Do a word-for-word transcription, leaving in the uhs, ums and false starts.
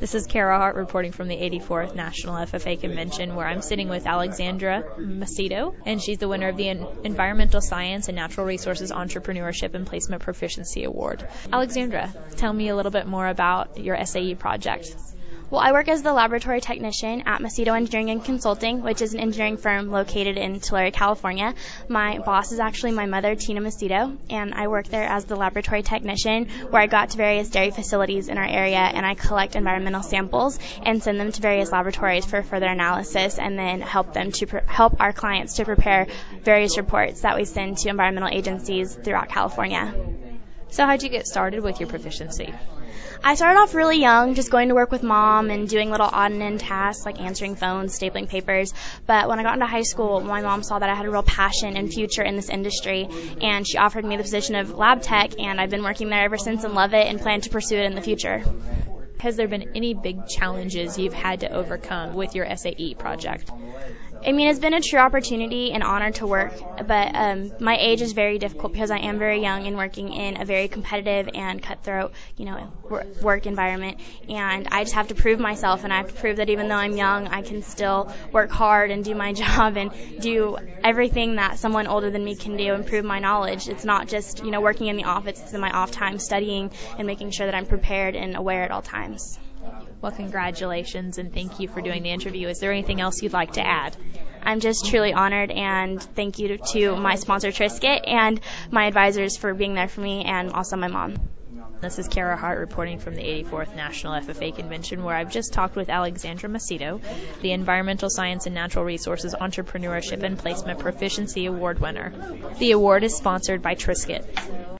This is Kara Hart reporting from the eighty-fourth National F F A Convention, where I'm sitting with Alexandra Macedo, and she's the winner of the Environmental Science and Natural Resources Entrepreneurship and Placement Proficiency Award. Alexandra, tell me a little bit more about your S A E project. Well, I work as the laboratory technician at Macedo Engineering and Consulting, which is an engineering firm located in Tulare, California. My boss is actually my mother, Tina Macedo, and I work there as the laboratory technician, where I go out to various dairy facilities in our area and I collect environmental samples and send them to various laboratories for further analysis, and then help them to pre- help our clients to prepare various reports that we send to environmental agencies throughout California. So how'd you get started with your proficiency? I started off really young, just going to work with mom and doing little odd and end tasks like answering phones, stapling papers. But when I got into high school, my mom saw that I had a real passion and future in this industry, and she offered me the position of lab tech, and I've been working there ever since and love it and plan to pursue it in the future. Has there been any big challenges you've had to overcome with your S A E project? I mean, it's been a true opportunity and honor to work, but um, my age is very difficult because I am very young and working in a very competitive and cutthroat, you know, work environment. And I just have to prove myself, and I have to prove that even though I'm young, I can still work hard and do my job and do everything that someone older than me can do and prove my knowledge. It's not just, you know, working in the office. It's in my off time studying and making sure that I'm prepared and aware at all times. Well, congratulations, and thank you for doing the interview. Is there anything else you'd like to add? I'm just truly honored, and thank you to my sponsor, Triscuit, and my advisors for being there for me, and also my mom. This is Kara Hart reporting from the eighty-fourth National F F A Convention, where I've just talked with Alexandra Macedo, the Environmental Science and Natural Resources Entrepreneurship and Placement Proficiency Award winner. The award is sponsored by Triscuit.